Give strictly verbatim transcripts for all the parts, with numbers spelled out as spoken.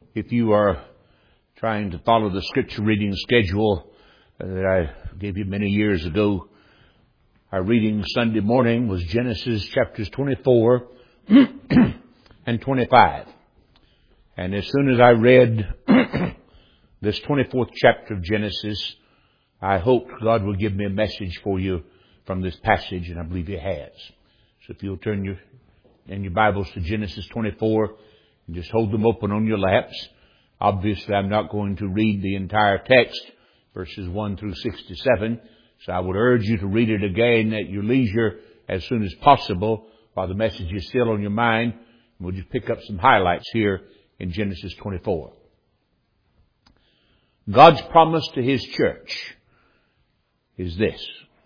if you are trying to follow the scripture reading schedule that I gave you many years ago, our reading Sunday morning was Genesis chapters twenty-four and twenty-five. And as soon as I read this twenty-fourth chapter of Genesis, I hoped God would give me a message for you from this passage, and I believe He has. So if you'll turn your in your Bibles to Genesis twenty-four and just hold them open on your laps. Obviously, I'm not going to read the entire text, verses one through sixty-seven. So I would urge you to read it again at your leisure as soon as possible while the message is still on your mind. We'll just pick up some highlights here in Genesis twenty-four. God's promise to His church is this: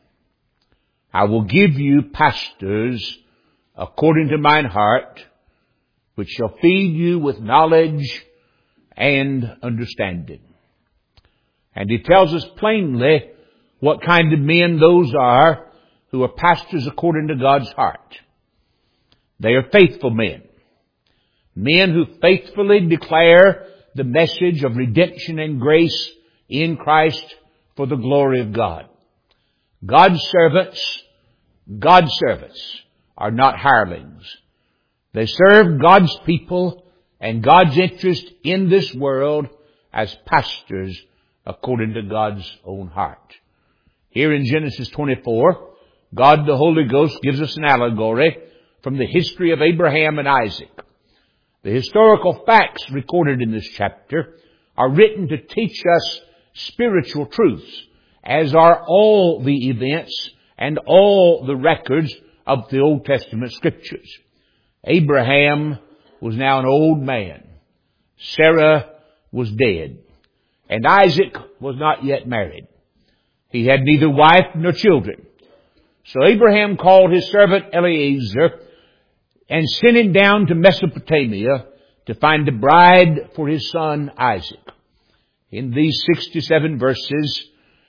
I will give you pastors according to mine heart, which shall feed you with knowledge and understanding. And He tells us plainly what kind of men those are who are pastors according to God's heart. They are faithful men. Men who faithfully declare the message of redemption and grace in Christ for the glory of God. God's servants, God's servants are not hirelings. They serve God's people and God's interest in this world as pastors according to God's own heart. Here in Genesis twenty-four, God the Holy Ghost gives us an allegory from the history of Abraham and Isaac. The historical facts recorded in this chapter are written to teach us spiritual truths, as are all the events and all the records of the Old Testament scriptures. Abraham was now an old man. Sarah was dead. And Isaac was not yet married. He had neither wife nor children. So Abraham called his servant Eliezer and sent him down to Mesopotamia to find a bride for his son Isaac. In these sixty-seven verses,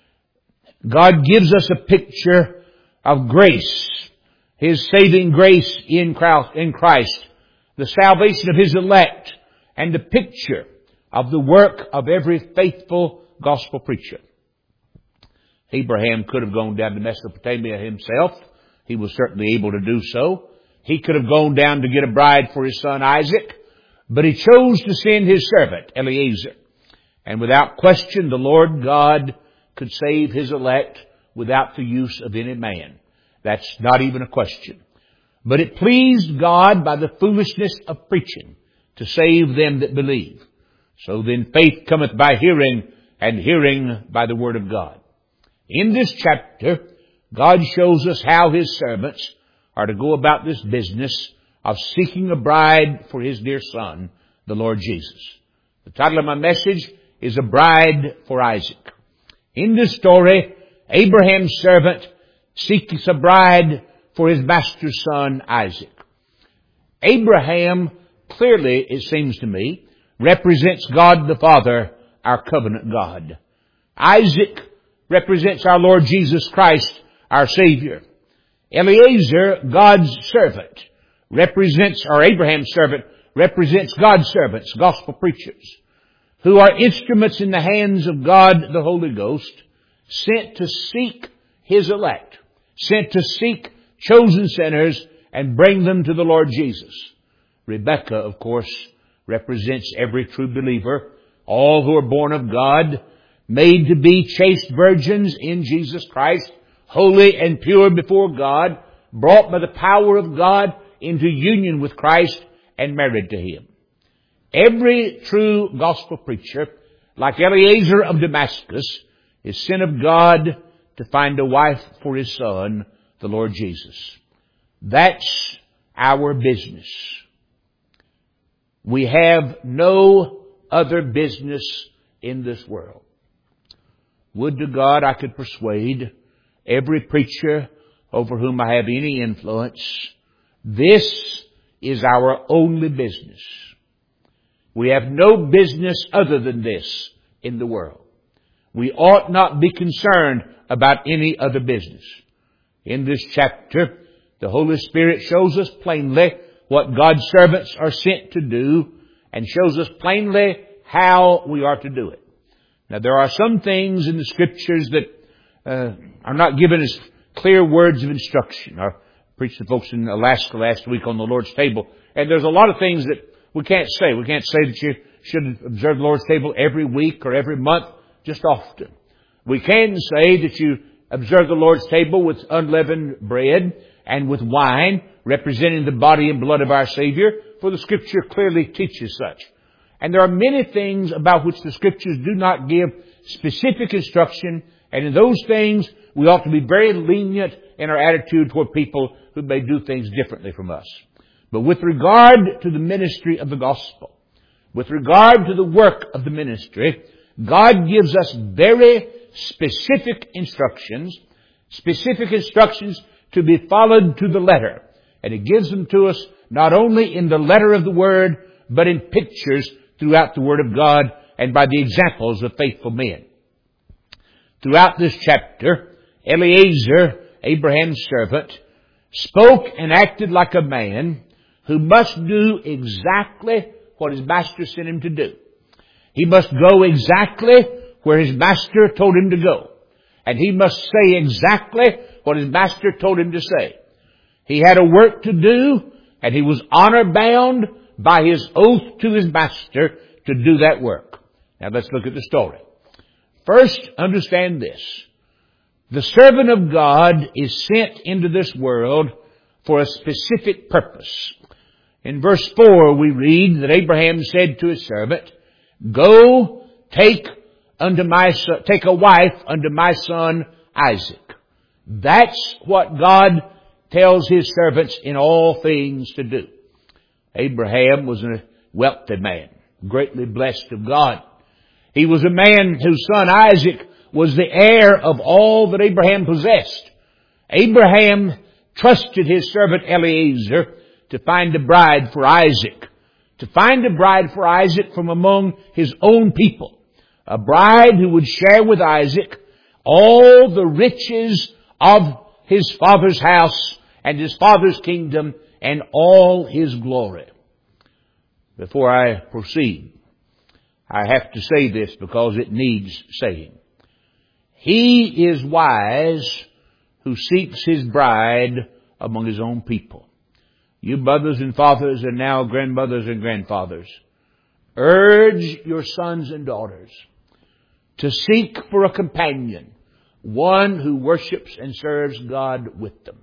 God gives us a picture of grace, His saving grace in Christ, the salvation of His elect, and the picture of the work of every faithful gospel preacher. Abraham could have gone down to Mesopotamia himself. He was certainly able to do so. He could have gone down to get a bride for his son Isaac, but he chose to send his servant Eliezer. And without question, the Lord God could save His elect without the use of any man. That's not even a question. But it pleased God by the foolishness of preaching to save them that believe. So then faith cometh by hearing, and hearing by the word of God. In this chapter, God shows us how His servants are to go about this business of seeking a bride for His dear Son, the Lord Jesus. The title of my message is A Bride for Isaac. In this story, Abraham's servant seeks a bride for his master's son, Isaac. Abraham clearly, it seems to me, represents God the Father, our covenant God. Isaac represents our Lord Jesus Christ, our Savior. Eliezer, God's servant, represents, or Abraham's servant, represents God's servants, gospel preachers, who are instruments in the hands of God the Holy Ghost, sent to seek His elect, sent to seek chosen sinners and bring them to the Lord Jesus. Rebekah, of course, represents every true believer, all who are born of God, made to be chaste virgins in Jesus Christ, holy and pure before God, brought by the power of God into union with Christ and married to Him. Every true gospel preacher, like Eliezer of Damascus, is sent of God to find a wife for his son, the Lord Jesus. That's our business. We have no other business in this world. Would to God I could persuade every preacher over whom I have any influence, this is our only business. We have no business other than this in the world. We ought not be concerned about any other business. In this chapter, the Holy Spirit shows us plainly what God's servants are sent to do and shows us plainly how we are to do it. Now, there are some things in the Scriptures that uh, are not given as clear words of instruction. I preached to folks in Alaska last week on the Lord's table, and there's a lot of things that we can't say. We can't say that you should observe the Lord's table every week or every month, just often. We can say that you observe the Lord's table with unleavened bread and with wine, representing the body and blood of our Savior, for the Scripture clearly teaches such. And there are many things about which the Scriptures do not give specific instruction, and in those things we ought to be very lenient in our attitude toward people who may do things differently from us. But with regard to the ministry of the gospel, with regard to the work of the ministry, God gives us very specific instructions, specific instructions to be followed to the letter. And He gives them to us not only in the letter of the Word, but in pictures throughout the Word of God and by the examples of faithful men. Throughout this chapter, Eliezer, Abraham's servant, spoke and acted like a man who must do exactly what his master sent him to do. He must go exactly where his master told him to go. And he must say exactly what his master told him to say. He had a work to do, and he was honor bound by his oath to his master to do that work. Now let's look at the story. First, understand this. The servant of God is sent into this world for a specific purpose. In verse four we read that Abraham said to his servant, "Go, take unto my son, take a wife unto my son Isaac." That's what God tells His servants in all things to do. Abraham was a wealthy man, greatly blessed of God. He was a man whose son Isaac was the heir of all that Abraham possessed. Abraham trusted his servant Eliezer to find a bride for Isaac, to find a bride for Isaac from among his own people, a bride who would share with Isaac all the riches of his father's house and his father's kingdom and all his glory. Before I proceed, I have to say this because it needs saying. He is wise who seeks his bride among his own people. You mothers and fathers and now grandmothers and grandfathers, urge your sons and daughters to seek for a companion, one who worships and serves God with them.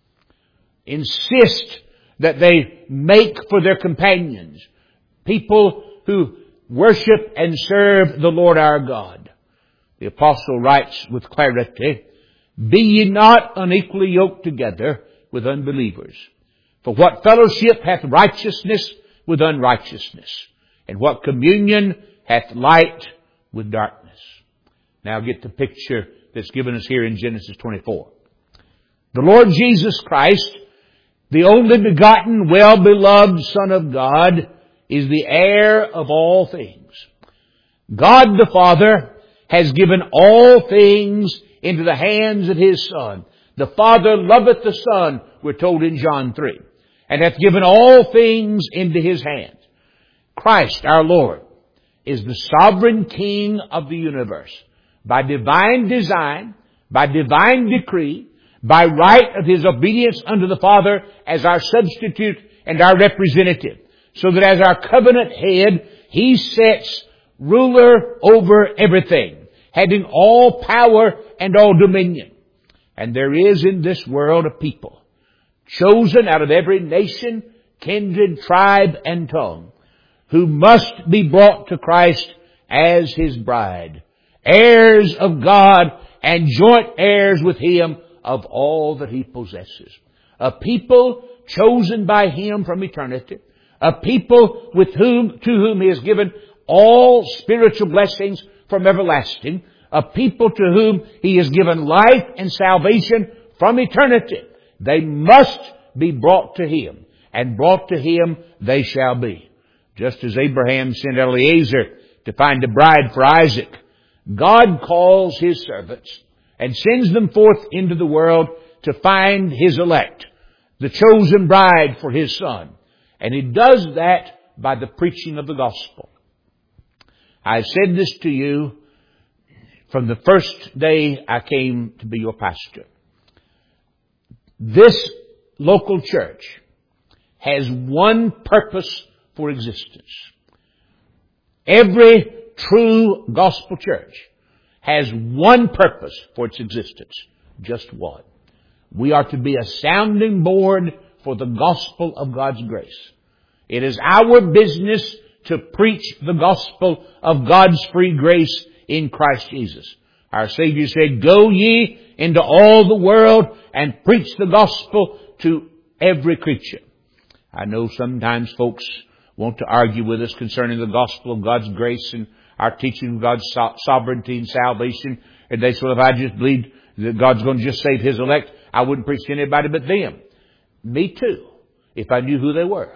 Insist that they make for their companions people who worship and serve the Lord our God. The apostle writes with clarity, "Be ye not unequally yoked together with unbelievers. For what fellowship hath righteousness with unrighteousness? And what communion hath light with darkness?" Now get the picture that's given us here in Genesis twenty-four. The Lord Jesus Christ, the only begotten, well-beloved Son of God, is the heir of all things. God the Father has given all things into the hands of His Son. The Father loveth the Son, we're told in John three, and hath given all things into His hands. Christ, our Lord, is the sovereign King of the universe. By divine design, by divine decree, by right of His obedience unto the Father as our substitute and our representative, so that as our covenant head, He sets ruler over everything, having all power and all dominion. And there is in this world a people, chosen out of every nation, kindred, tribe, and tongue, who must be brought to Christ as His bride, heirs of God and joint heirs with Him of all that He possesses. A people chosen by Him from eternity, a people with whom, to whom He has given all spiritual blessings from everlasting, a people to whom He has given life and salvation from eternity. They must be brought to Him, and brought to Him they shall be. Just as Abraham sent Eliezer to find a bride for Isaac, God calls His servants and sends them forth into the world to find His elect, the chosen bride for His Son. And He does that by the preaching of the gospel. I've said this to you from the first day I came to be your pastor. This local church has one purpose for existence. Every true gospel church has one purpose for its existence. Just one. We are to be a sounding board for the gospel of God's grace. It is our business to preach the gospel of God's free grace in Christ Jesus. Our Savior said, "Go ye into all the world and preach the gospel to every creature." I know sometimes folks want to argue with us concerning the gospel of God's grace and our teaching of God's so- sovereignty and salvation. And they say, well, if I just believed that God's going to just save His elect, I wouldn't preach to anybody but them. Me too, if I knew who they were.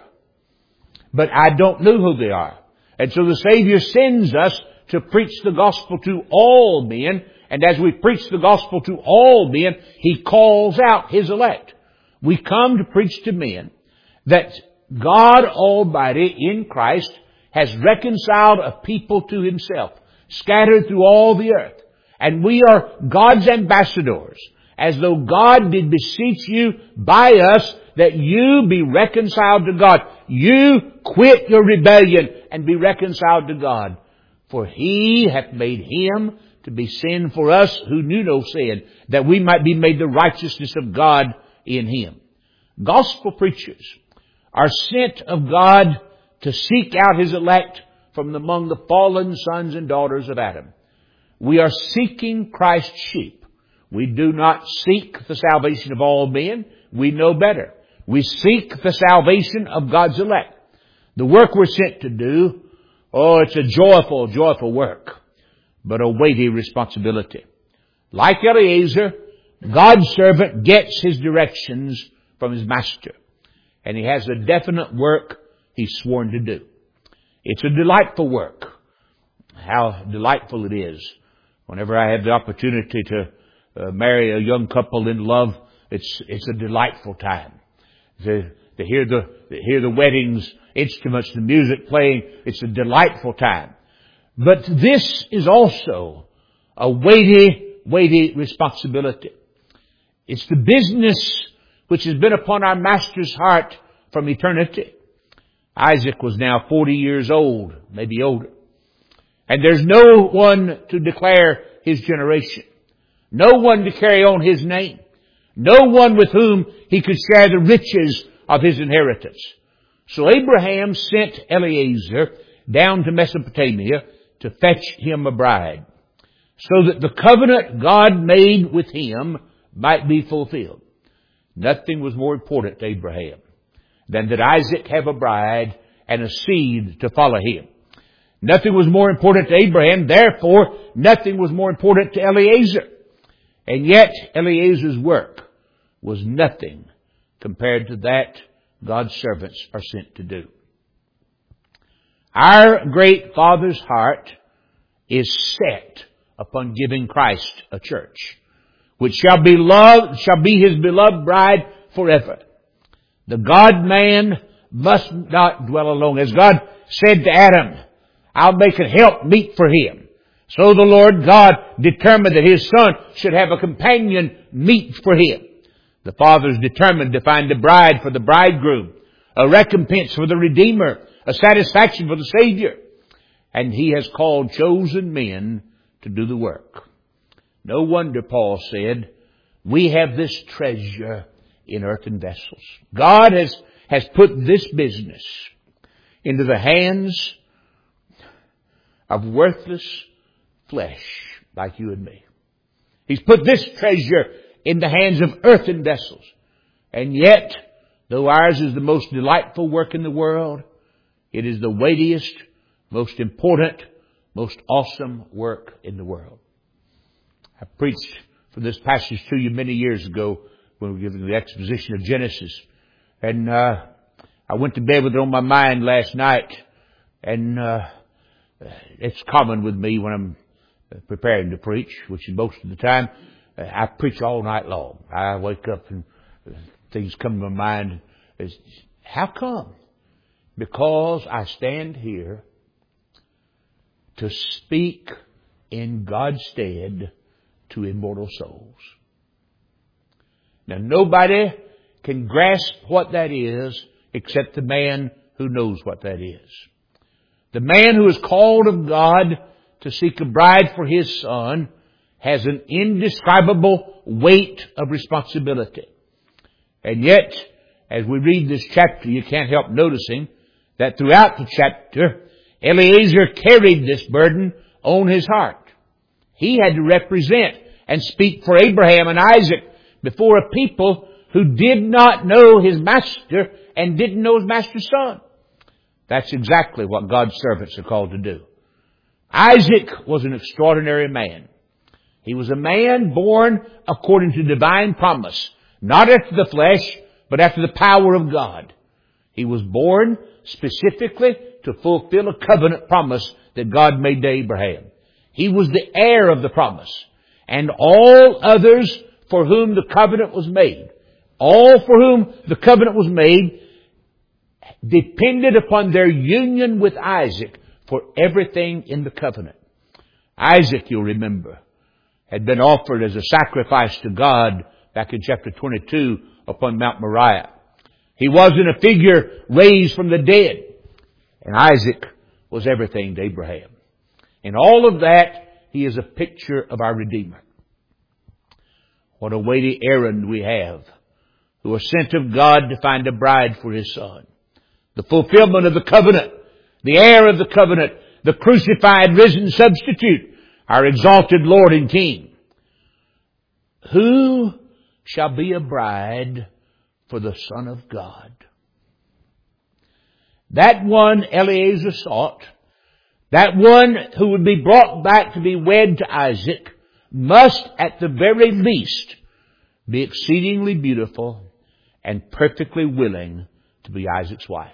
But I don't know who they are. And so the Savior sends us to preach the gospel to all men. And as we preach the gospel to all men, He calls out His elect. We come to preach to men that God Almighty in Christ has reconciled a people to Himself, scattered through all the earth. And we are God's ambassadors, as though God did beseech you by us that you be reconciled to God. You quit your rebellion and be reconciled to God. For He hath made Him to be sin for us who knew no sin, that we might be made the righteousness of God in Him. Gospel preachers are sent of God to seek out His elect from among the fallen sons and daughters of Adam. We are seeking Christ's sheep. We do not seek the salvation of all men. We know better. We seek the salvation of God's elect. The work we're sent to do, oh, it's a joyful, joyful work, but a weighty responsibility. Like Eliezer, God's servant gets his directions from his master, and he has a definite work he's sworn to do. It's a delightful work. How delightful it is. Whenever I have the opportunity to uh, marry a young couple in love, it's it's a delightful time. To, to hear the to hear the weddings instruments, the music playing, it's a delightful time. But this is also a weighty, weighty responsibility. It's the business which has been upon our Master's heart from eternity. Isaac was now forty years old, maybe older. And there's no one to declare his generation. No one to carry on his name. No one with whom he could share the riches of his inheritance. So Abraham sent Eliezer down to Mesopotamia to fetch him a bride, so that the covenant God made with him might be fulfilled. Nothing was more important to Abraham than that Isaac have a bride and a seed to follow him. Nothing was more important to Abraham, therefore nothing was more important to Eliezer. And yet Eliezer's work was nothing compared to that God's servants are sent to do. Our great Father's heart is set upon giving Christ a church, which shall be loved, shall be His beloved bride forever. The God-man must not dwell alone. As God said to Adam, I'll make a help meet for him. So the Lord God determined that His Son should have a companion meet for him. The Father is determined to find a bride for the bridegroom, a recompense for the Redeemer, a satisfaction for the Savior. And He has called chosen men to do the work. No wonder Paul said, we have this treasure in earthen vessels. God has, has put this business into the hands of worthless flesh like you and me. He's put this treasure in the hands of earthen vessels. And yet, though ours is the most delightful work in the world, it is the weightiest, most important, most awesome work in the world. I preached from this passage to you many years ago when we were giving the exposition of Genesis. And uh, I went to bed with it on my mind last night. And uh, it's common with me when I'm preparing to preach, which is most of the time. I preach all night long. I wake up and things come to my mind. It's, how come? because I stand here to speak in God's stead to immortal souls. Now, nobody can grasp what that is except the man who knows what that is. The man who is called of God to seek a bride for his son has an indescribable weight of responsibility. And yet, as we read this chapter, you can't help noticing that throughout the chapter, Eliezer carried this burden on his heart. He had to represent and speak for Abraham and Isaac before a people who did not know his master and didn't know his master's son. That's exactly what God's servants are called to do. Isaac was an extraordinary man. He was a man born according to divine promise, not after the flesh, but after the power of God. He was born specifically to fulfill a covenant promise that God made to Abraham. He was the heir of the promise. And all others for whom the covenant was made, all for whom the covenant was made, depended upon their union with Isaac for everything in the covenant. Isaac, you'll remember, had been offered as a sacrifice to God back in chapter twenty-two upon Mount Moriah. He wasn't a figure raised from the dead. And Isaac was everything to Abraham. In all of that, he is a picture of our Redeemer. What a weighty errand we have, who are sent of God to find a bride for his son. The fulfillment of the covenant, the heir of the covenant, the crucified, risen substitute, our exalted Lord and King. Who shall be a bride for the Son of God? That one Eliezer sought, that one who would be brought back to be wed to Isaac, must at the very least be exceedingly beautiful and perfectly willing to be Isaac's wife.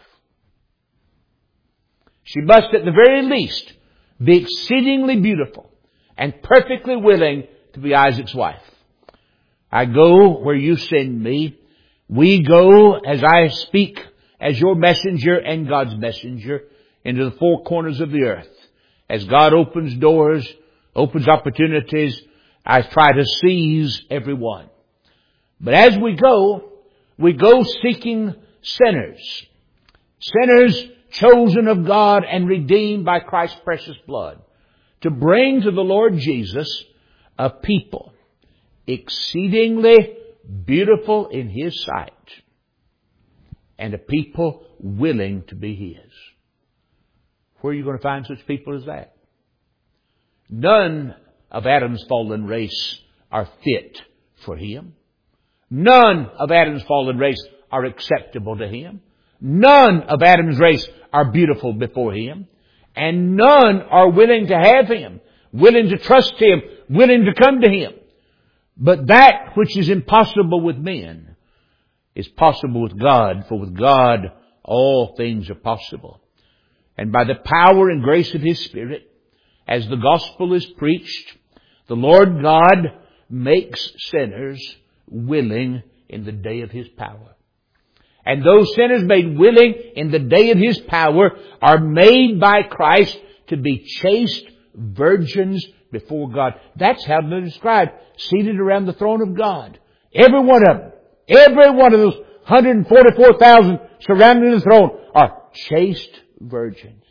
She must at the very least be exceedingly beautiful and perfectly willing to be Isaac's wife. I go where you send me. We go as I speak as your messenger and God's messenger into the four corners of the earth. As God opens doors, opens opportunities, I try to seize every one. But as we go, we go seeking sinners. Sinners chosen of God and redeemed by Christ's precious blood, to bring to the Lord Jesus a people exceedingly beautiful in His sight and a people willing to be His. Where are you going to find such people as that? None of Adam's fallen race are fit for Him. None of Adam's fallen race are acceptable to Him. None of Adam's race are beautiful before Him. And none are willing to have Him, willing to trust Him, willing to come to Him. But that which is impossible with men is possible with God, for with God all things are possible. And by the power and grace of His Spirit, as the gospel is preached, the Lord God makes sinners willing in the day of His power. And those sinners made willing in the day of His power are made by Christ to be chaste virgins before God. That's how they're described, seated around the throne of God. Every one of them, every one of those one hundred forty-four thousand surrounding the throne are chaste virgins.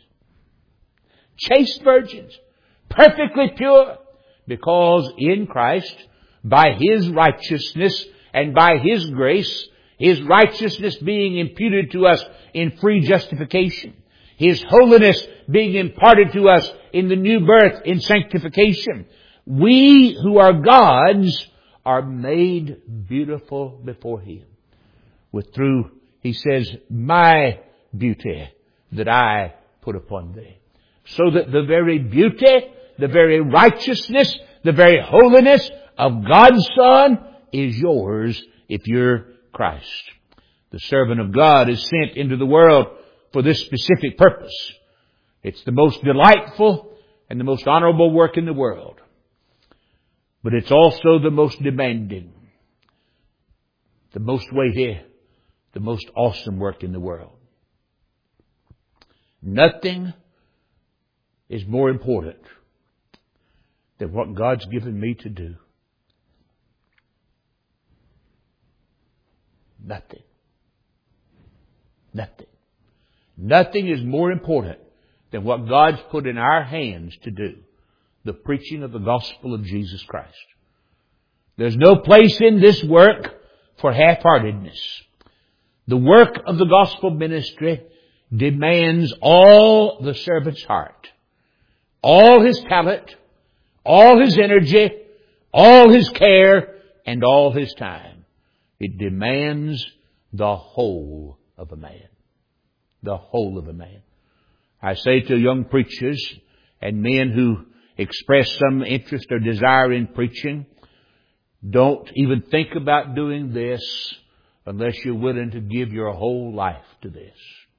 Chaste virgins. Perfectly pure. Because in Christ, by His righteousness and by His grace, His righteousness being imputed to us in free justification, His holiness being imparted to us in the new birth in sanctification, we who are God's are made beautiful before Him. With through, He says, my beauty that I put upon thee. So that the very beauty, the very righteousness, the very holiness of God's Son is yours if you're Christ. The servant of God is sent into the world for this specific purpose. It's the most delightful and the most honorable work in the world. But it's also the most demanding, the most weighty, the most awesome work in the world. Nothing is more important than what God's given me to do. Nothing. Nothing. Nothing is more important than what God's put in our hands to do. The preaching of the gospel of Jesus Christ. There's no place in this work for half-heartedness. The work of the gospel ministry demands all the servant's heart, all his talent, all his energy, all his care, and all his time. It demands the whole of a man. The whole of a man. I say to young preachers and men who express some interest or desire in preaching, don't even think about doing this unless you're willing to give your whole life to this.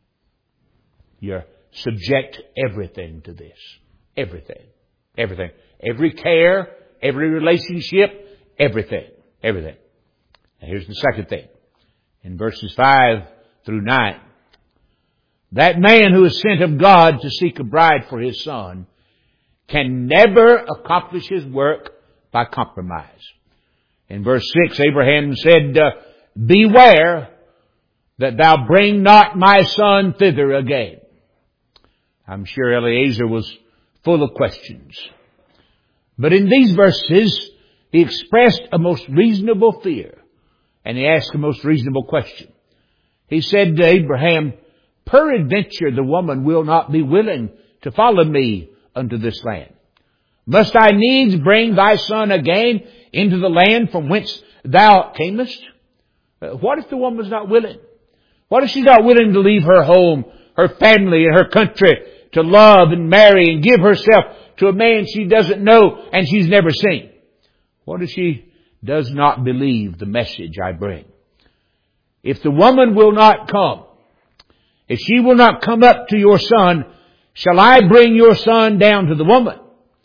You're subject everything to this. Everything. Everything. Every care, every relationship, everything. Everything. And here's the second thing. In verses five through nine. That man who is sent of God to seek a bride for his son can never accomplish his work by compromise. In verse six, Abraham said, uh, beware that thou bring not my son thither again. I'm sure Eliezer was full of questions. But in these verses, he expressed a most reasonable fear. And he asked a most reasonable question. He said to Abraham, peradventure the woman will not be willing to follow me unto this land. Must I needs bring thy son again into the land from whence thou camest? What if the woman's not willing? What if she's not willing to leave her home, her family, and her country to love and marry and give herself to a man she doesn't know and she's never seen? What if she does not believe the message I bring? If the woman will not come, if she will not come up to your son, shall I bring your son down to the woman?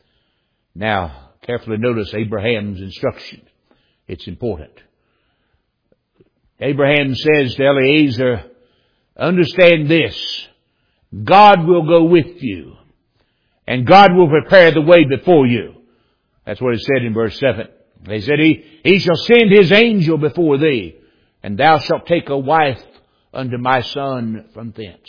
Now, carefully notice Abraham's instruction. It's important. Abraham says to Eliezer, understand this. God will go with you. And God will prepare the way before you. That's what it said in verse seven. They said, He, he shall send His angel before thee, and thou shalt take a wife unto my son from thence.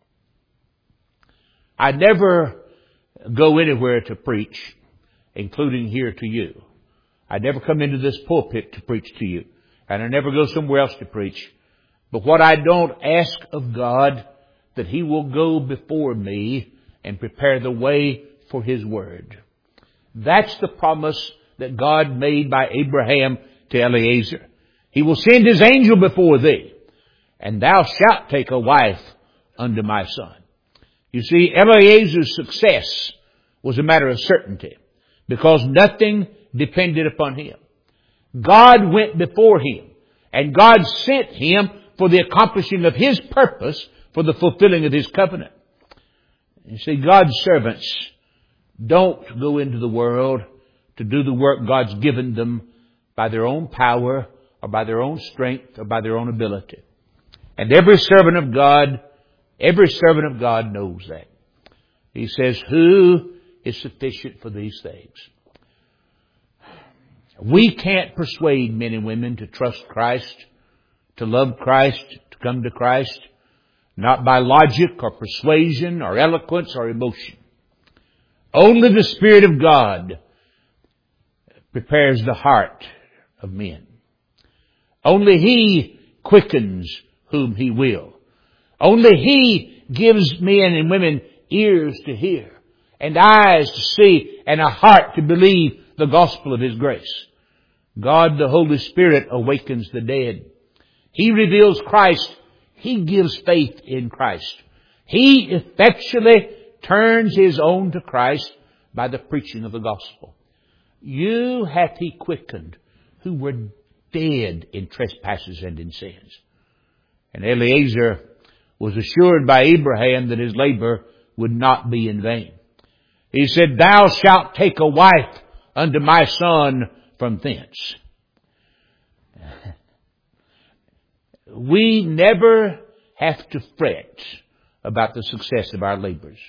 I never go anywhere to preach, including here to you. I never come into this pulpit to preach to you. And I never go somewhere else to preach. But what I don't ask of God, that He will go before me and prepare the way for His word. That's the promise that God made by Abraham to Eliezer. He will send His angel before thee, and thou shalt take a wife unto my son. You see, Eliezer's success was a matter of certainty, because nothing depended upon him. God went before him, and God sent him for the accomplishing of His purpose, for the fulfilling of His covenant. You see, God's servants don't go into the world to do the work God's given them by their own power or by their own strength or by their own ability. And every servant of God, every servant of God knows that. He says, who is sufficient for these things? We can't persuade men and women to trust Christ, to love Christ, to come to Christ, not by logic or persuasion or eloquence or emotion. Only the Spirit of God prepares the heart of men. Only He quickens whom He will. Only He gives men and women ears to hear, and eyes to see, and a heart to believe the gospel of His grace. God, the Holy Spirit, awakens the dead. He reveals Christ. He gives faith in Christ. He effectually turns his own to Christ by the preaching of the gospel. You hath He quickened who were dead in trespasses and in sins. And Eliezer was assured by Abraham that his labor would not be in vain. He said, thou shalt take a wife unto my son from thence. We never have to fret about the success of our labors.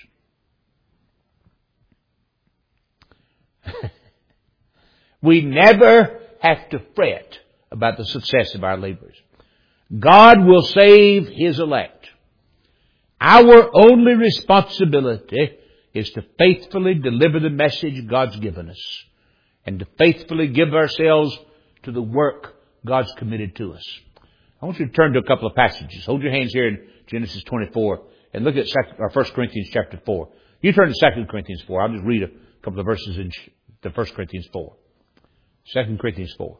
We never have to fret about the success of our labors. God will save His elect. Our only responsibility is to faithfully deliver the message God's given us and to faithfully give ourselves to the work God's committed to us. I want you to turn to a couple of passages. Hold your hands here in Genesis twenty-four and look at First Corinthians chapter four. You turn to Second Corinthians four. I'll just read a couple of verses in the First Corinthians four. Second Corinthians four.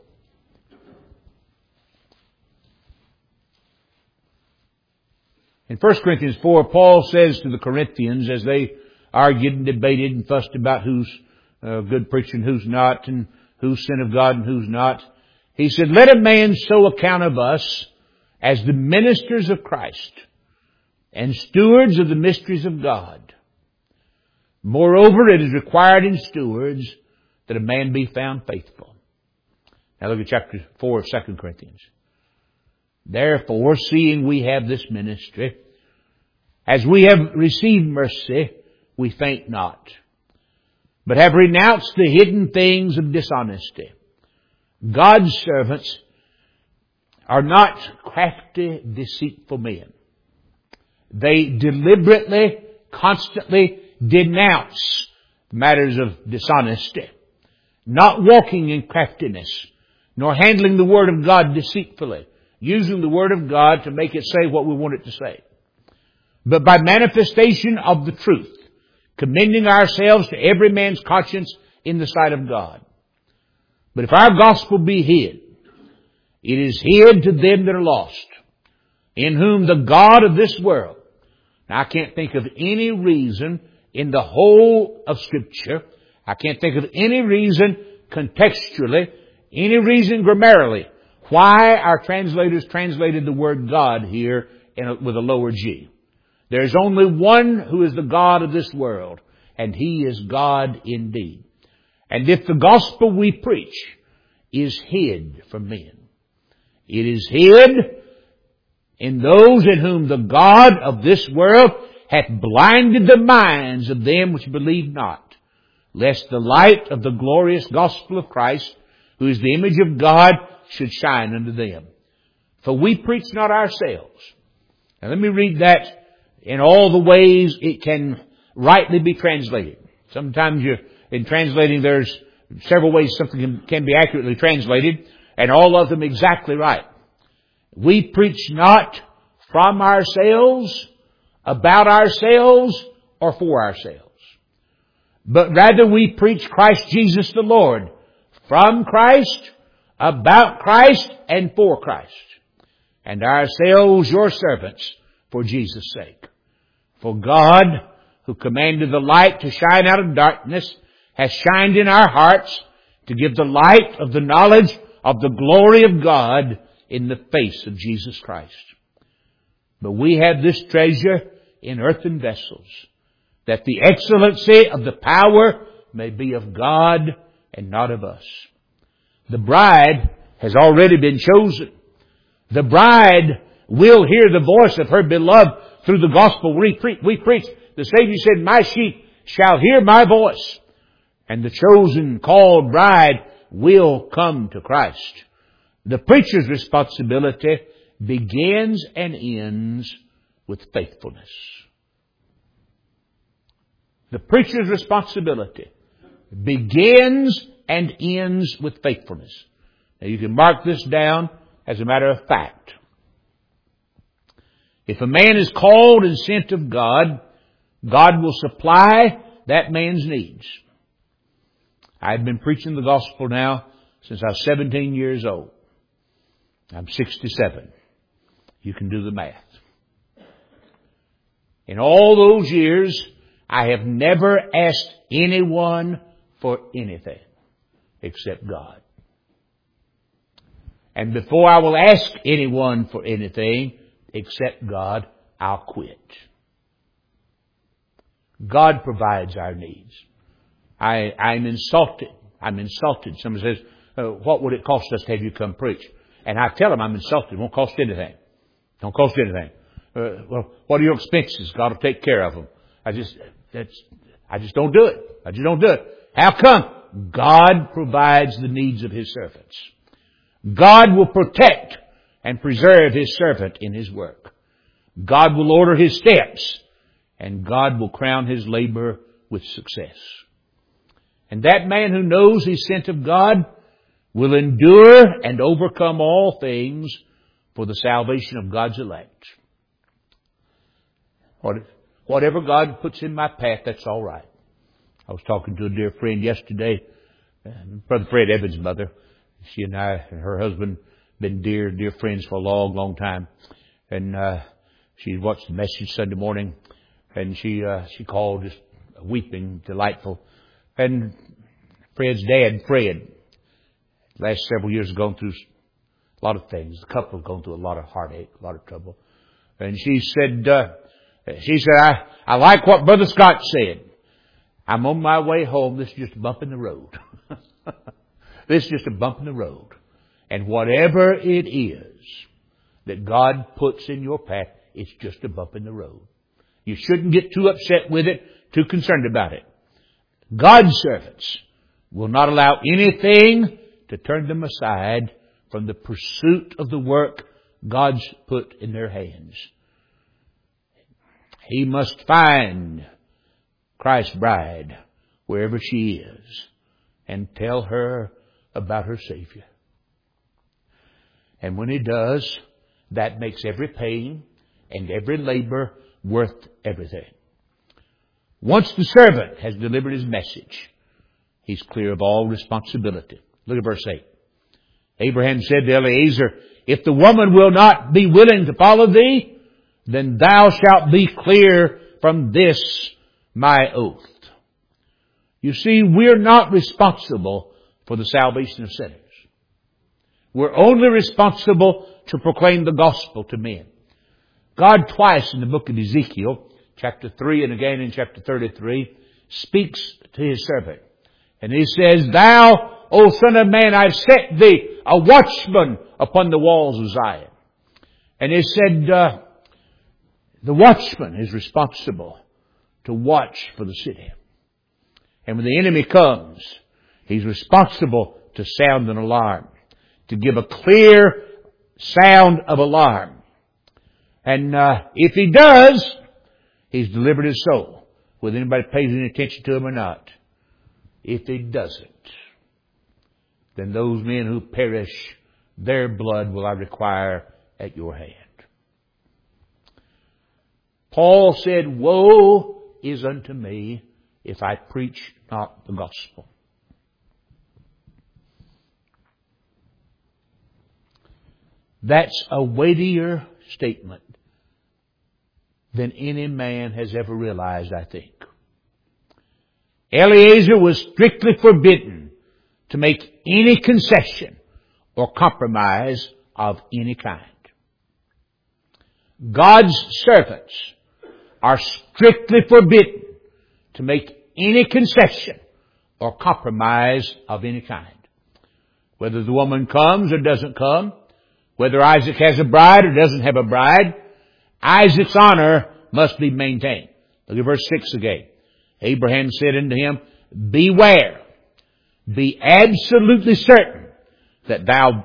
In First Corinthians four, Paul says to the Corinthians, as they argued and debated and fussed about who's uh, good preacher and who's not, and who's sent of God and who's not, he said, "Let a man so account of us as the ministers of Christ and stewards of the mysteries of God. Moreover, it is required in stewards that a man be found faithful." Now look at chapter four of Second Corinthians. "Therefore, seeing we have this ministry, as we have received mercy, we faint not, but have renounced the hidden things of dishonesty. God's servants are not crafty, deceitful men. They deliberately, constantly denounce matters of dishonesty, not walking in craftiness, nor handling the Word of God deceitfully, using the Word of God to make it say what we want it to say, but by manifestation of the truth, commending ourselves to every man's conscience in the sight of God. But if our gospel be hid, it is hid to them that are lost, in whom the God of this world," now I can't think of any reason in the whole of Scripture, I can't think of any reason contextually, any reason grammatically, why our translators translated the word God here in a, with a lower G. There's only one who is the God of this world, and He is God indeed. And if the gospel we preach is hid from men, it is hid in those in whom the God of this world hath blinded the minds of them which believe not, lest the light of the glorious gospel of Christ, who is the image of God, should shine unto them. For we preach not ourselves. Now let me read that in all the ways it can rightly be translated. Sometimes you, in translating, there's several ways something can, can be accurately translated, and all of them exactly right. We preach not from ourselves, about ourselves, or for ourselves, but rather we preach Christ Jesus the Lord, from Christ, about Christ, and for Christ, and ourselves your servants for Jesus' sake. For God, who commanded the light to shine out of darkness, has shined in our hearts to give the light of the knowledge of the glory of God in the face of Jesus Christ. But we have this treasure in earthen vessels, that the excellency of the power may be of God and not of us. The bride has already been chosen. The bride will hear the voice of her beloved through the gospel we preach. We preach. The Savior said, "My sheep shall hear my voice." And the chosen, called bride will come to Christ. The preacher's responsibility begins and ends with faithfulness. The preacher's responsibility begins and ends with faithfulness. Now you can mark this down as a matter of fact. If a man is called and sent of God, God will supply that man's needs. I've been preaching the gospel now since I was seventeen years old. I'm sixty-seven. You can do the math. In all those years, I have never asked anyone for anything except God. And before I will ask anyone for anything except God, I'll quit. God provides our needs. I, I'm insulted. I'm insulted. Someone says, uh, what would it cost us to have you come preach? And I tell them I'm insulted. It won't cost anything. It won't cost anything. Uh, well, what are your expenses? God will take care of them. I just, that's, I just don't do it. I just don't do it. How come? God provides the needs of His servants. God will protect and preserve His servant in his work. God will order his steps, and God will crown his labor with success. And that man who knows he's sent of God will endure and overcome all things for the salvation of God's elect. Whatever God puts in my path, that's all right. I was talking to a dear friend yesterday, Brother Fred Evans' mother. She and I and her husband been dear, dear friends for a long, long time. And uh she watched the message Sunday morning, and she uh she called just weeping, delightful. And Fred's dad, Fred, last several years has gone through a lot of things. The couple have gone through a lot of heartache, a lot of trouble. And she said, uh, she said, I, I like what Brother Scott said. I'm on my way home. This is just a bump in the road. This is just a bump in the road. And whatever it is that God puts in your path, it's just a bump in the road. You shouldn't get too upset with it, too concerned about it. God's servants will not allow anything to turn them aside from the pursuit of the work God's put in their hands. He must find Christ's bride wherever she is and tell her about her Savior. And when he does, that makes every pain and every labor worth everything. Once the servant has delivered his message, he's clear of all responsibility. Look at verse eight. Abraham said to Eliezer, if the woman will not be willing to follow thee, then thou shalt be clear from this my oath. You see, we're not responsible for the salvation of sinners. We're only responsible to proclaim the gospel to men. God twice in the book of Ezekiel, chapter three and again in chapter thirty-three, speaks to his servant. And he says, thou, O son of man, I've set thee a watchman upon the walls of Zion. And he said, uh, the watchman is responsible to watch for the city. And when the enemy comes, he's responsible to sound an alarm, to give a clear sound of alarm. And uh, if he does, he's delivered his soul, whether anybody pays any attention to him or not. If he doesn't, then those men who perish, their blood will I require at your hand. Paul said, woe is unto me if I preach not the gospel. That's a weightier statement than any man has ever realized, I think. Eliezer was strictly forbidden to make any concession or compromise of any kind. God's servants are strictly forbidden to make any concession or compromise of any kind. Whether the woman comes or doesn't come, whether Isaac has a bride or doesn't have a bride, Isaac's honor must be maintained. Look at verse six again. Abraham said unto him, beware, be absolutely certain that thou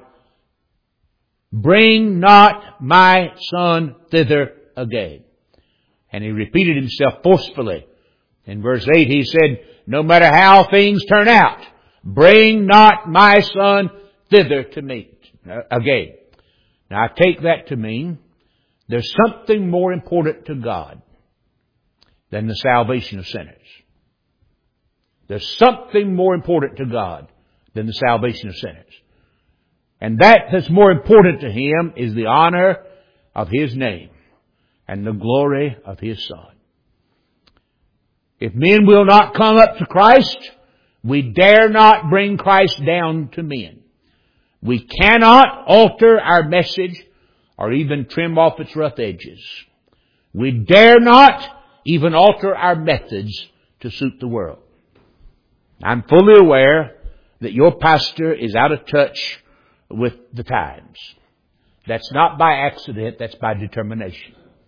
bring not my son thither again. And he repeated himself forcefully. In verse eight he said, no matter how things turn out, bring not my son thither to me again. Now I take that to mean there's something more important to God than the salvation of sinners. There's something more important to God than the salvation of sinners. And that that's more important to Him is the honor of His name and the glory of His Son. If men will not come up to Christ, we dare not bring Christ down to men. We cannot alter our message or even trim off its rough edges. We dare not even alter our methods to suit the world. I'm fully aware that your pastor is out of touch with the times. That's not by accident, that's by determination.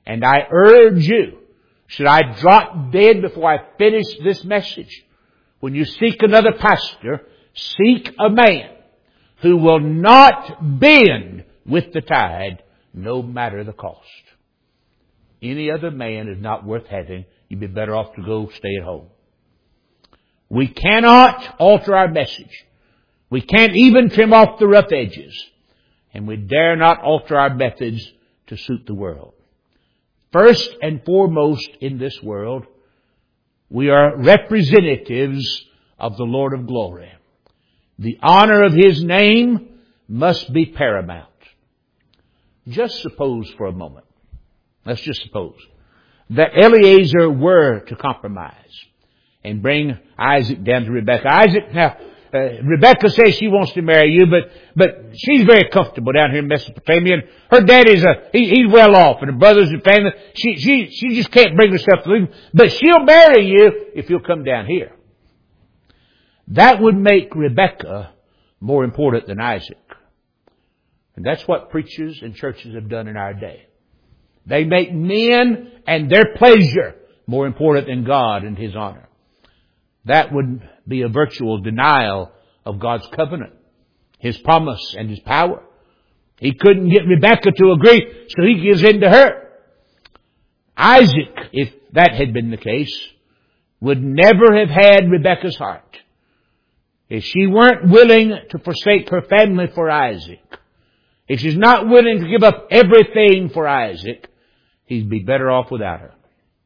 And I urge you, should I drop dead before I finish this message, when you seek another pastor, seek a man who will not bend with the tide, no matter the cost. Any other man is not worth having. You'd be better off to go stay at home. We cannot alter our message. We can't even trim off the rough edges. And we dare not alter our methods to suit the world. First and foremost in this world, we are representatives of the Lord of glory. The honor of His name must be paramount. Just suppose for a moment, let's just suppose, that Eliezer were to compromise and bring Isaac down to Rebekah. Isaac, now, uh, Rebekah says she wants to marry you, but but she's very comfortable down here in Mesopotamia. And her daddy's a he, he's well off, and her brothers and family. She she she just can't bring herself to leave him, but she'll marry you if you'll come down here. That would make Rebekah more important than Isaac. And that's what preachers and churches have done in our day. They make men and their pleasure more important than God and His honor. That would be a virtual denial of God's covenant, His promise, and His power. He couldn't get Rebekah to agree, so he gives in to her. Isaac, if that had been the case, would never have had Rebekah's heart. If she weren't willing to forsake her family for Isaac, if she's not willing to give up everything for Isaac, he'd be better off without her.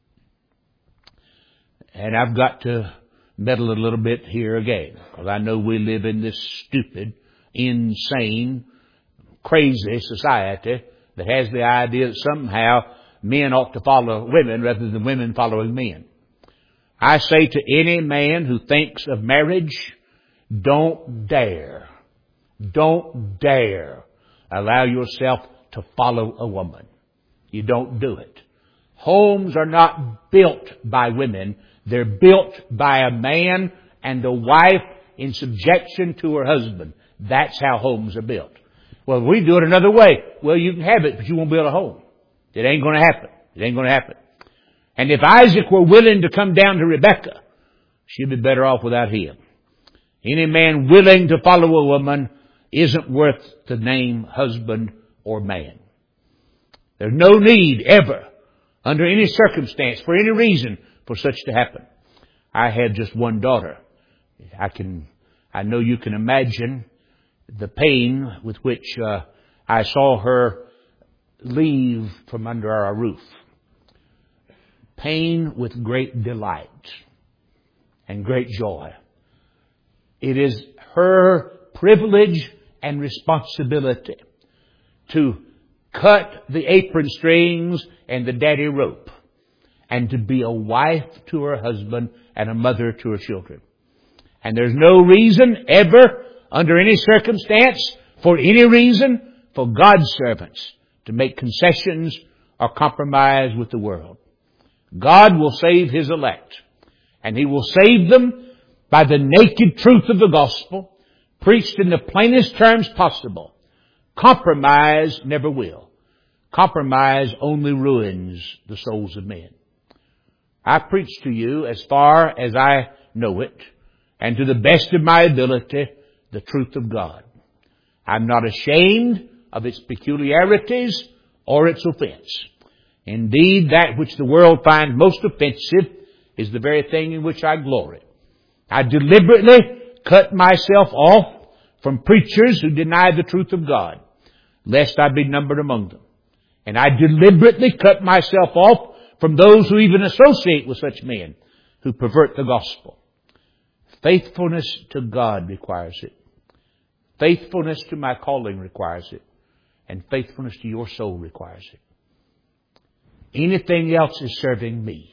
And I've got to meddle a little bit here again, because I know we live in this stupid, insane, crazy society that has the idea that somehow men ought to follow women rather than women following men. I say to any man who thinks of marriage, don't dare, don't dare allow yourself to follow a woman. You don't do it. Homes are not built by women. They're built by a man and a wife in subjection to her husband. That's how homes are built. Well, we do it another way. Well, you can have it, but you won't build a home. It ain't going to happen. It ain't going to happen. And if Isaac were willing to come down to Rebekah, she'd be better off without him. Any man willing to follow a woman isn't worth the name husband or man. There's no need ever, under any circumstance, for any reason, for such to happen. I had just one daughter. I can, I know you can imagine the pain with which uh, I saw her leave from under our roof. Pain with great delight and great joy. It is her privilege and responsibility to cut the apron strings and the daddy rope, and to be a wife to her husband and a mother to her children. And there's no reason ever, under any circumstance, for any reason, for God's servants to make concessions or compromise with the world. God will save His elect, and He will save them by the naked truth of the gospel, preached in the plainest terms possible. Compromise never will. Compromise only ruins the souls of men. I preach to you as far as I know it, and to the best of my ability, the truth of God. I'm not ashamed of its peculiarities or its offense. Indeed, that which the world finds most offensive is the very thing in which I glory. I deliberately cut myself off from preachers who deny the truth of God, lest I be numbered among them. And I deliberately cut myself off from those who even associate with such men who pervert the gospel. Faithfulness to God requires it. Faithfulness to my calling requires it. And faithfulness to your soul requires it. Anything else is serving me.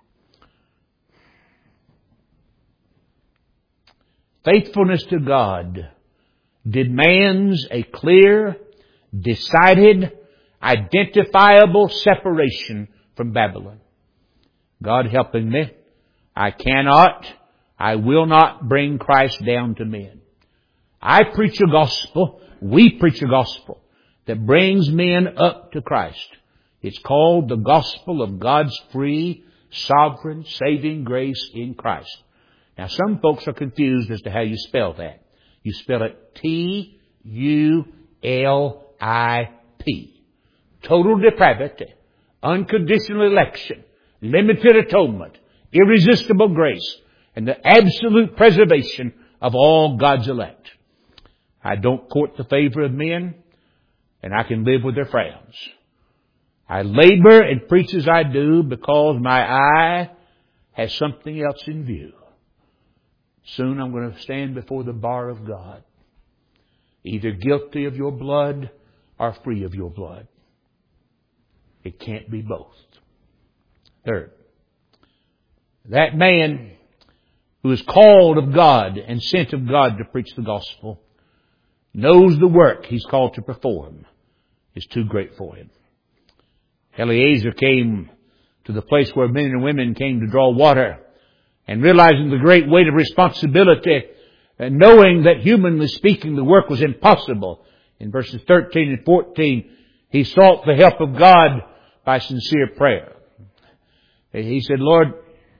Faithfulness to God demands a clear, decided, identifiable separation from Babylon. God helping me, I cannot, I will not bring Christ down to men. I preach a gospel, we preach a gospel that brings men up to Christ. It's called the gospel of God's free, sovereign, saving grace in Christ. Now, some folks are confused as to how you spell that. You spell it T U L I P. Total depravity, unconditional election, limited atonement, irresistible grace, and the absolute preservation of all God's elect. I don't court the favor of men, and I can live with their frowns. I labor and preach as I do because my eye has something else in view. Soon I'm going to stand before the bar of God, either guilty of your blood or free of your blood. It can't be both. Third, that man who is called of God and sent of God to preach the gospel knows the work he's called to perform is too great for him. Eliezer came to the place where men and women came to draw water, and realizing the great weight of responsibility and knowing that humanly speaking the work was impossible, in verses thirteen and fourteen, he sought the help of God by sincere prayer. He said, Lord,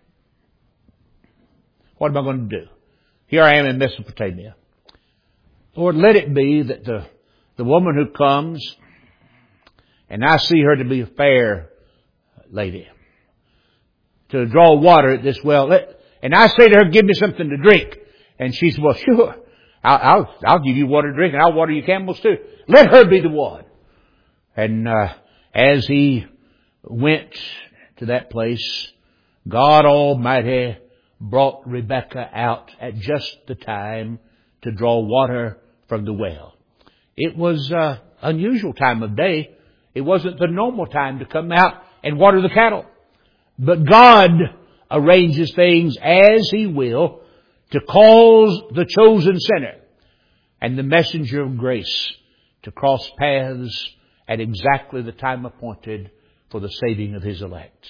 what am I going to do? Here I am in Mesopotamia. Lord, let it be that the, the woman who comes, and I see her to be a fair lady, to draw water at this well, let, and I say to her, give me something to drink. And she said, well, sure, I'll, I'll, I'll give you water to drink, and I'll water your camels too. Let her be the one. And uh, as he went to that place, God Almighty brought Rebekah out at just the time to draw water from the well. It was an unusual time of day. It wasn't the normal time to come out and water the cattle. But God arranges things as He will to cause the chosen sinner and the messenger of grace to cross paths at exactly the time appointed for the saving of His elect.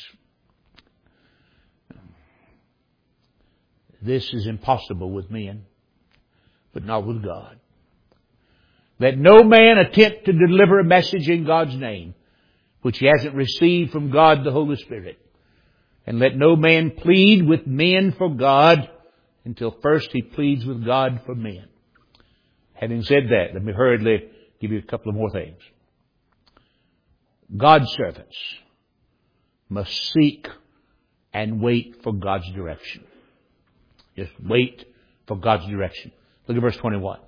This is impossible with men, but not with God. Let no man attempt to deliver a message in God's name which he hasn't received from God the Holy Spirit. And let no man plead with men for God until first he pleads with God for men. Having said that, let me hurriedly give you a couple of more things. God's servants must seek and wait for God's direction. Just wait for God's direction. Look at verse twenty-one.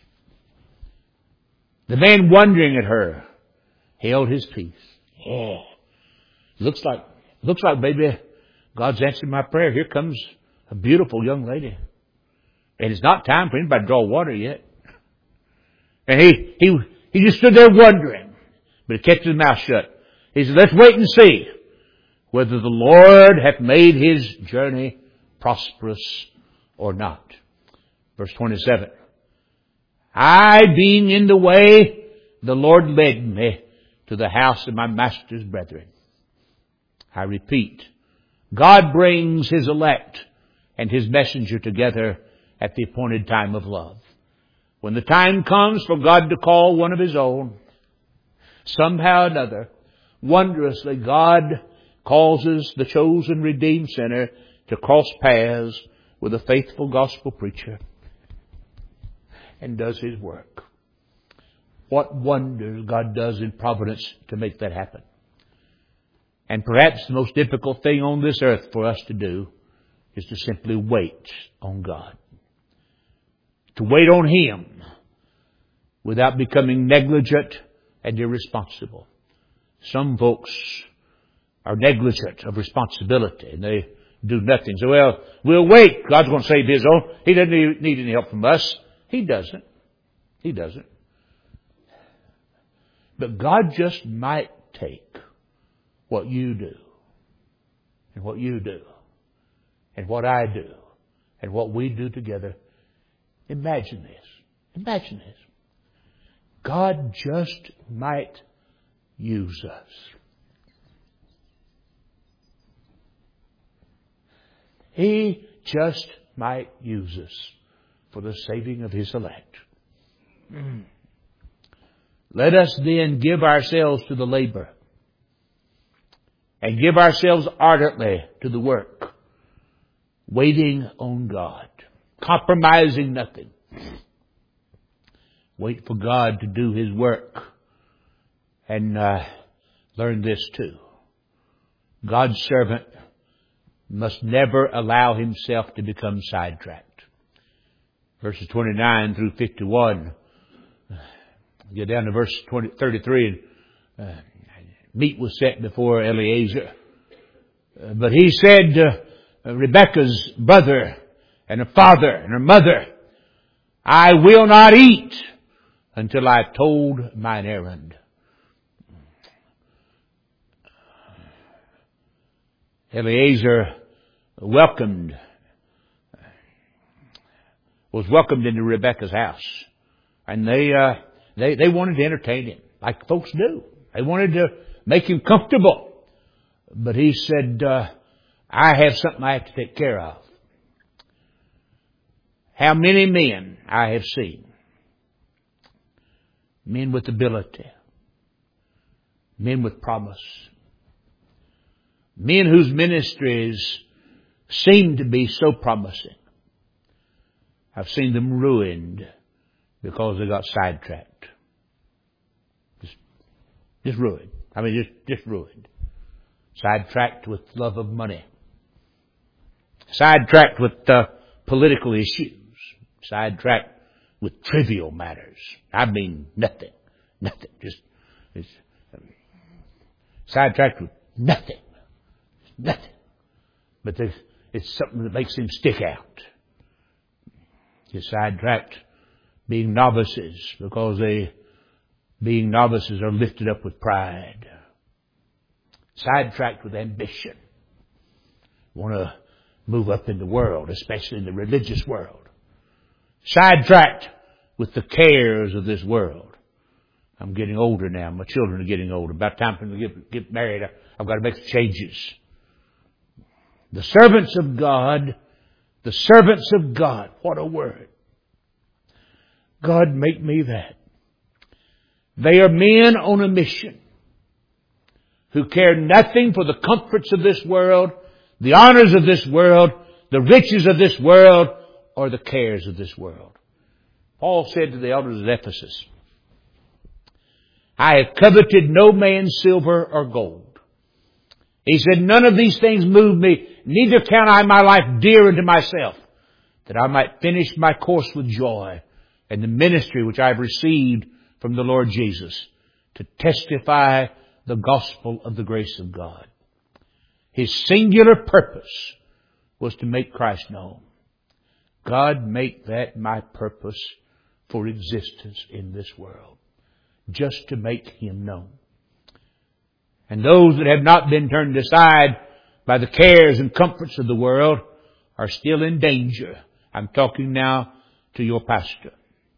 The man wondering at her held his peace. Oh, looks like, looks like maybe God's answered my prayer. Here comes a beautiful young lady. And it's not time for anybody to draw water yet. And he, he, he just stood there wondering, but he kept his mouth shut. He said, let's wait and see whether the Lord hath made his journey prosperous or not. Verse twenty-seven. I being in the way, the Lord led me to the house of my master's brethren. I repeat, God brings His elect and His messenger together at the appointed time of love. When the time comes for God to call one of His own, somehow or another, wondrously, God causes the chosen redeemed sinner to cross paths with a faithful gospel preacher and does His work. What wonders God does in providence to make that happen. And perhaps the most difficult thing on this earth for us to do is to simply wait on God. To wait on Him without becoming negligent and irresponsible. Some folks are negligent of responsibility and they do nothing. So, well, we'll wait. God's going to save His own. He doesn't need any help from us. He doesn't. He doesn't. But God just might take what you do and what you do and what I do and what we do together. Imagine this. Imagine this. God just might use us. He just might use us for the saving of His elect. Mm. Let us then give ourselves to the labor and give ourselves ardently to the work, waiting on God, compromising nothing. Wait for God to do His work. And uh, learn this too. God's servant must never allow himself to become sidetracked. Verses twenty-nine through fifty-one. Get down to verse twenty, thirty-three. And, uh, meat was set before Eliezer. Uh, but he said, uh, Rebekah's brother and her father and her mother, I will not eat until I have told mine errand. Eliezer welcomed, was welcomed into Rebekah's house. And they, uh, they, they wanted to entertain him, like folks do. They wanted to make him comfortable. But he said, uh, I have something I have to take care of. How many men I have seen. Men with ability. Men with promise. Men whose ministries seem to be so promising. I've seen them ruined because they got sidetracked. Just, just ruined. I mean, just, just ruined. Sidetracked with love of money. Sidetracked with uh, political issues. Sidetracked with trivial matters. I mean, nothing. Nothing. Just, it's, um, sidetracked with nothing. Nothing. But there's, it's something that makes him stick out. He's sidetracked being novices because they, being novices, are lifted up with pride. Sidetracked with ambition. Want to move up in the world, especially in the religious world. Sidetracked with the cares of this world. I'm getting older now. My children are getting older. About time for them to get, get married. I've got to make some changes. The servants of God, the servants of God. What a word. God, make me that. They are men on a mission who care nothing for the comforts of this world, the honors of this world, the riches of this world, or the cares of this world. Paul said to the elders of Ephesus, I have coveted no man's silver or gold. He said, none of these things move me, neither count I my life dear unto myself, that I might finish my course with joy and the ministry which I have received from the Lord Jesus, to testify the gospel of the grace of God. His singular purpose was to make Christ known. God, make that my purpose for existence in this world, just to make Him known. And those that have not been turned aside by the cares and comforts of the world are still in danger. I'm talking now to your pastor.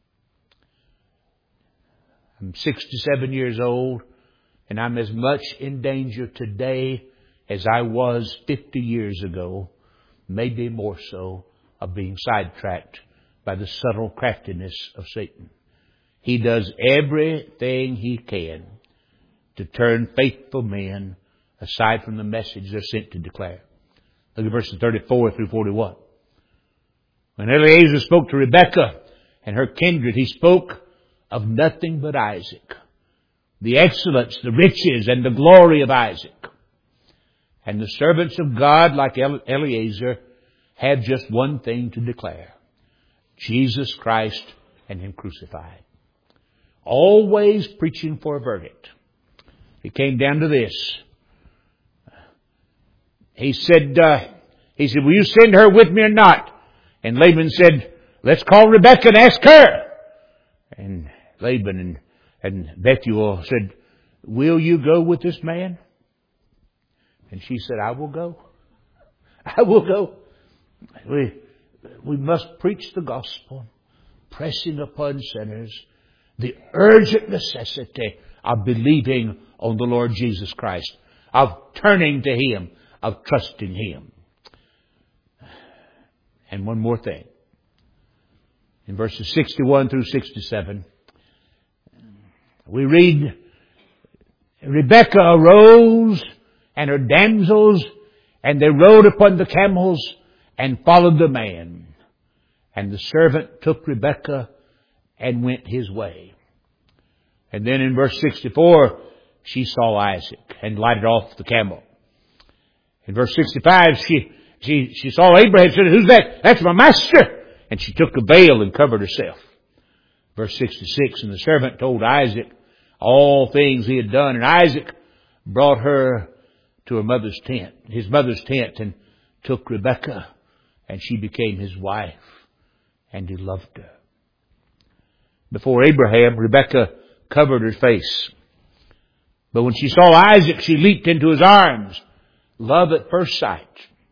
I'm sixty-seven years old, and I'm as much in danger today as I was fifty years ago, maybe more so, of being sidetracked by the subtle craftiness of Satan. He does everything he can to turn faithful men aside from the message they're sent to declare. Look at verses thirty-four through forty-one. When Eliezer spoke to Rebekah and her kindred, he spoke of nothing but Isaac, the excellence, the riches, and the glory of Isaac. And the servants of God, like Eliezer, have just one thing to declare: Jesus Christ and Him crucified. Always preaching for a verdict. It came down to this. He said, uh, he said, will you send her with me or not? And Laban said, let's call Rebekah and ask her. And Laban and, and Bethuel said, will you go with this man? And she said, I will go. I will go. We, we must preach the gospel, pressing upon sinners the urgent necessity of believing on the Lord Jesus Christ, of turning to Him, of trusting Him. And one more thing. In verses sixty-one through sixty-seven, we read, Rebekah arose and her damsels, and they rode upon the camels and followed the man. And the servant took Rebekah and went his way. And then in verse sixty-four, she saw Isaac and lighted off the camel. In verse sixty-five, she, she, she saw Abraham and said, "Who's that?" "That's my master." And she took a veil and covered herself. Verse sixty-six, and the servant told Isaac all things he had done. And Isaac brought her to her mother's tent, his mother's tent, and took Rebekah, and she became his wife, and he loved her. Before Abraham, Rebekah covered her face. But when she saw Isaac, she leaped into his arms. Love at first sight.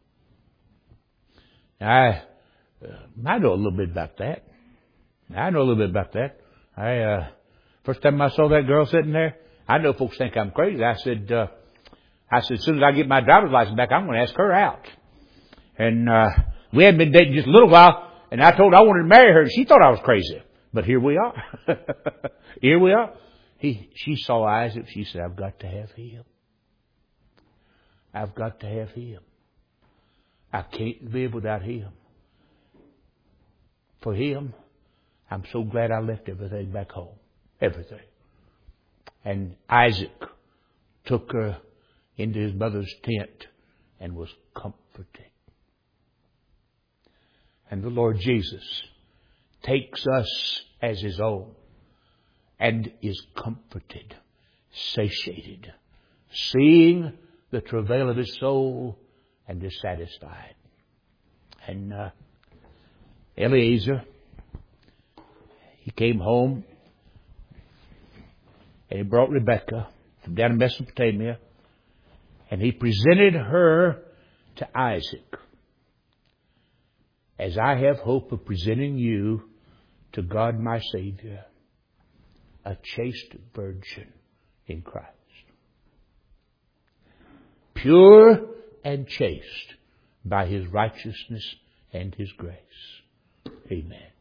I, uh, I know a little bit about that. I know a little bit about that. I, uh, first time I saw that girl sitting there, I know folks think I'm crazy. I said, uh, I said, as soon as I get my driver's license back, I'm going to ask her out. And, uh, we hadn't been dating just a little while, and I told her I wanted to marry her, and she thought I was crazy. But here we are. Here we are. He, she saw Isaac. She said, "I've got to have him. I've got to have him. I can't live without him. For him, I'm so glad I left everything back home. Everything." And Isaac took her into his mother's tent and was comforted. And the Lord Jesus takes us as his own and is comforted, satiated, seeing the travail of his soul, and is satisfied. And uh, Eliezer, he came home and he brought Rebekah from down in Mesopotamia, and he presented her to Isaac, as I have hope of presenting you to God my Savior, a chaste virgin in Christ. Pure and chaste by his righteousness and his grace. Amen.